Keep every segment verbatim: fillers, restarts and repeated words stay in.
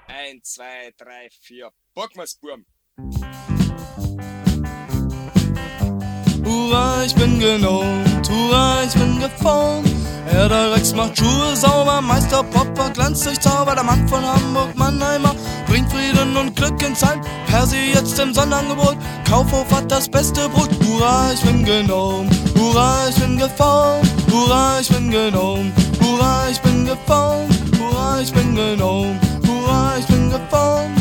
Eins, zwei, drei, vier. Bockmasburm. Hurra, ich bin genormt, hurra, ich bin geformt. Herr der Rex macht Schuhe sauber, Meister Popper glänzt durch Zauber. Der Mann von Hamburg, Mannheimer, bringt Frieden und Glück ins Heim. Persi jetzt im Sonderangebot, Kaufhof hat das beste Brot. Hurra, ich bin genormt, hurra, ich bin geformt. Hurra, ich bin genormt, hurra, ich bin geformt. Hurra, ich bin genormt, hurra, ich bin geformt.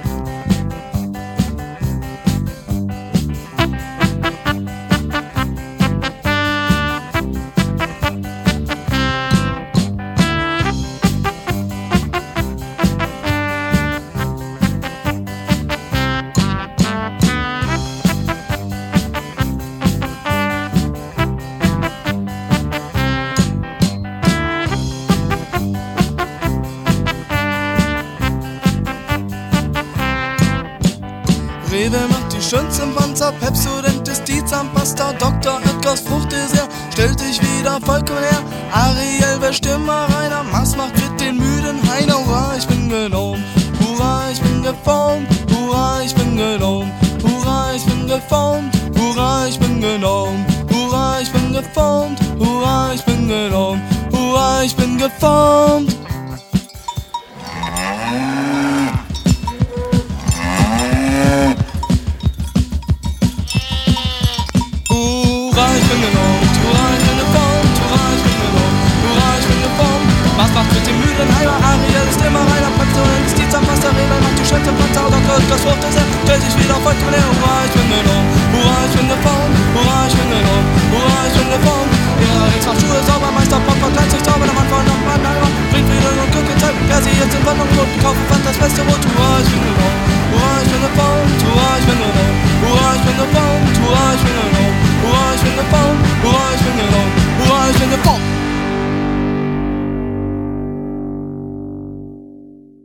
Rewe macht die schönsten Panzer, Pepsodent ist die Zahnpasta, Doktor Edgars Fruchtdessert stellt dich wieder vollkommen her. Ariel wäscht immer reiner, Mars macht mit den müden Heiner. Hurra, ich bin genormt, hurra, ich bin geformt. Hurra, ich bin genormt, hurra, ich bin geformt. Hurra, ich bin genormt, hurra, ich bin geformt. Hurra, ich bin genormt, hurra, ich bin geformt. Das Wort ist er, stellt sich wieder vollkommen her. Hurra, ich bin genormt, hurra, ich bin geformt. Hurra, ich bin genormt, hurra, ich bin geformt. Herr Rex macht Schuhe sauber, Meister Popper glänzt durch Zauber. Der Mann von Mannheimer bringt Frieden und Glück ins Heim. Persi jetzt im Wanderbrot, Kaufhof hat das beste Brot. Hurra, ich bin genormt, hurra, ich bin geformt.